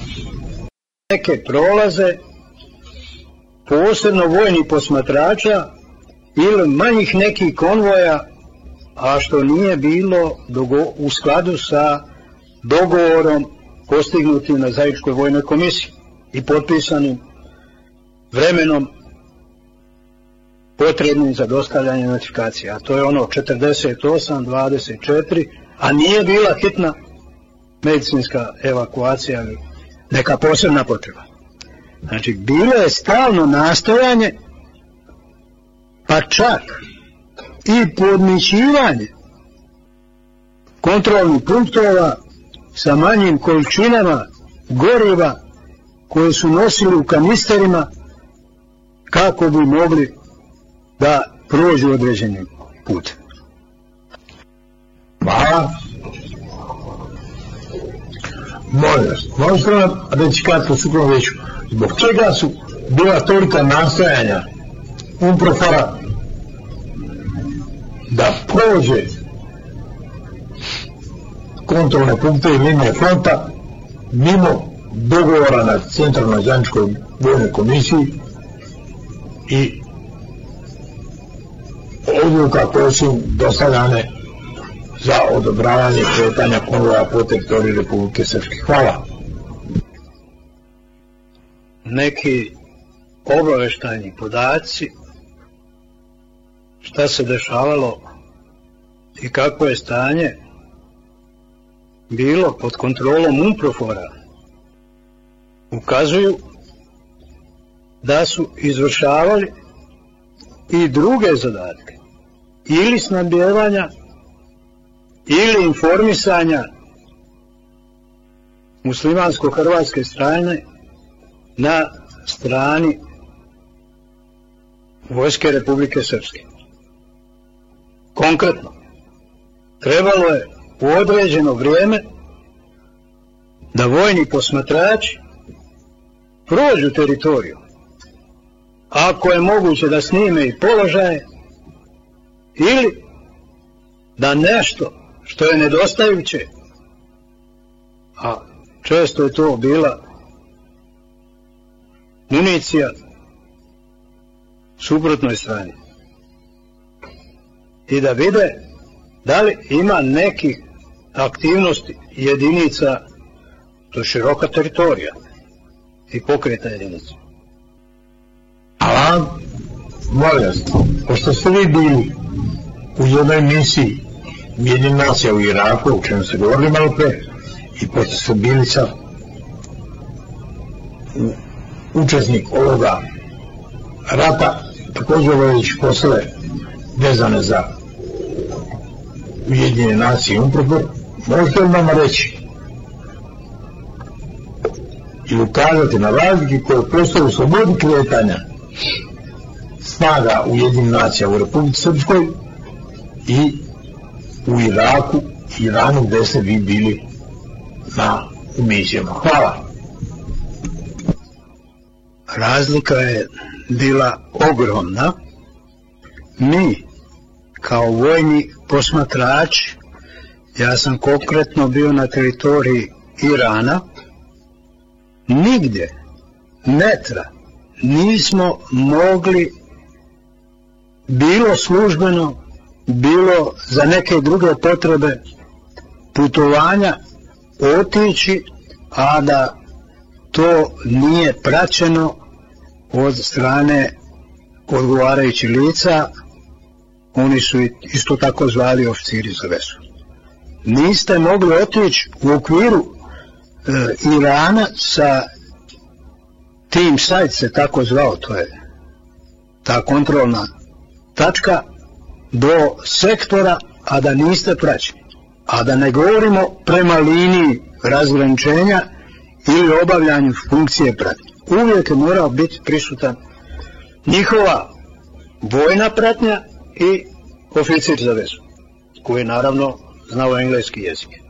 neke prolaze, posebno vojnih posmatrača ili manjih nekih konvoja, a što nije bilo u skladu sa dogovorom postignutim na zajedničkoj vojnoj komisiji i potpisanim vremenom potrebnim za dostavljanje notifikacije, a to je ono 48-24, a nije bila hitna medicinska evakuacija ili neka posebna potreba. Znači, bilo je stalno nastojanje, pa čak i podmićivanje kontrolnih punktova sa manjim količinama goriva koje su nosili u kanisterima kako bi mogli da prođu određenim putem. Hvala. Molim vas, možete nam reći kratko sukladno veću, zbog čega su bila tolika nastojanja UNPROFOR-a da prođe kontrolne punkte i linije fronta mimo dogovora na Centralnoj zajedničkoj vojnoj komisiji i odluka koje su dostavljane za odobravanje kretanja konvoja po teritoriji Republike Srpske. Hvala. Neki obaveštajni podaci šta se dešavalo i kako je stanje bilo pod kontrolom UNPROFOR-a ukazuju da su izvršavali i druge zadatke ili snabdijevanja ili informisanja muslimansko-hrvatske strane na strani Vojske Republike Srpske. Konkretno, trebalo je u određeno vrijeme da vojni posmatrači prođu teritoriju, ako je moguće da snime i položaje, ili da nešto što je nedostajuće, a često je to bila municija suprotnoj strani, i da vide da li ima nekih aktivnosti jedinica, to je široka teritorija i pokreta jedinica. Hvala. Molim vas, pošto ste vi bili u jednoj misiji Ujedinjenih nacija u Iraku, o čemu se govorili malo pre, i pošto ste bili sad učesnik ovoga rata, također obavljajući poslove vezane za Ujedinjene nacije i UNPROFOR, možete li nam reći i ukazati na razlike koje postoje u slobodi kretanja snaga Ujedinjenih nacija u Republici Srpskoj i u Iraku i Iranu gde ste vi bili u misijama? Hvala. Razlika je bila ogromna. Mi kao vojni posmatrači, ja sam konkretno bio na teritoriji Irana, nigdje metra nismo mogli bilo službeno, bilo za neke druge potrebe putovanja otići, a da to nije praćeno od strane odgovarajućih lica. Oni su isto tako zvali oficiri za vezu. Niste mogli otići u okviru Irana sa tim sajt se tako zvao, to je ta kontrolna tačka, do sektora, a da niste praćeni. A da ne govorimo prema liniji razgraničenja ili obavljanju funkcije pratnje. Uvijek je morao biti prisutan njihova vojna pratnja i oficir za vezu, koji je naravno znao engleski jezik.